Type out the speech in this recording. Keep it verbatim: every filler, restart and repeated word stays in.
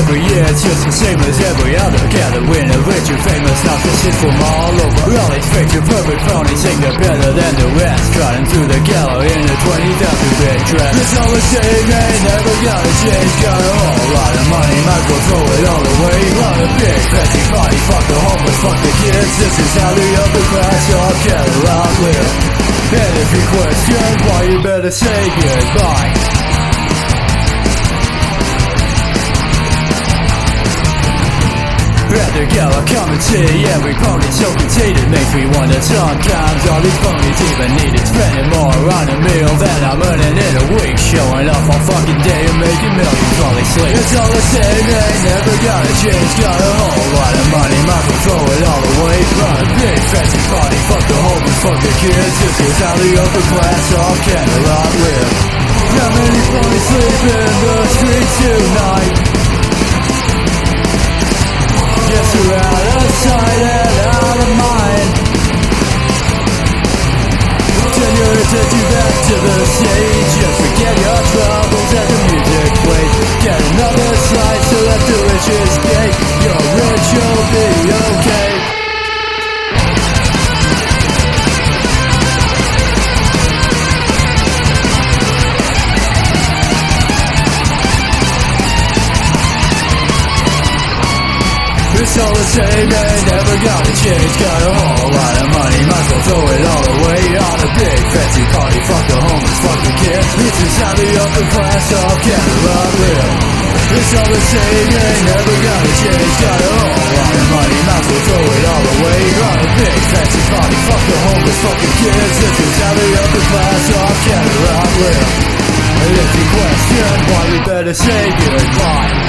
every year, it's just the same as every other. Gather in a rich and famous house, the shit from all over. All these fake and perfect phonies think they're better than the rest, trotting through the gallery in a twenty thousand bit dress. It's all the same, ain't never gonna change. Got a whole lot of money, might as well throw it all away. Run a big fancy party, fuck the homeless, fuck the kids. This is how the upper class all get around live. And if you question why, you better say goodbye. Rather go, I come and see every pony so conceited. Makes me wonder sometimes all these ponies even needed. Spending more on a meal than I'm earning in a week. Showing up all fucking day and making millions while they sleep. It's all the same, ain't never gonna change. Got a whole lot of money, might as well throw it all away. Run a big fancy party, fuck the homeless, fuck the kids. This is how the upper class all can around live. How many ponies sleep in the streets tonight? Guess you're out of sight and out of mind. Turn your attention back to the stage. Just forget your troubles as the music plays. Get another slice so that the riches gate. You're rich, you'll be okay. It's all the same, ain't never gonna change. Got a whole lot of money, might as well throw it all away. On a big fancy party, fuck the homeless, fuck the kids. This is how the upper class all can live. It's all the same, ain't never gonna change. Got a whole lot of money, might as well throw it all away. On a big fancy party, fuck the homeless, fuck the kids. This is how the upper class all can live. And if you question why, you better say goodbye.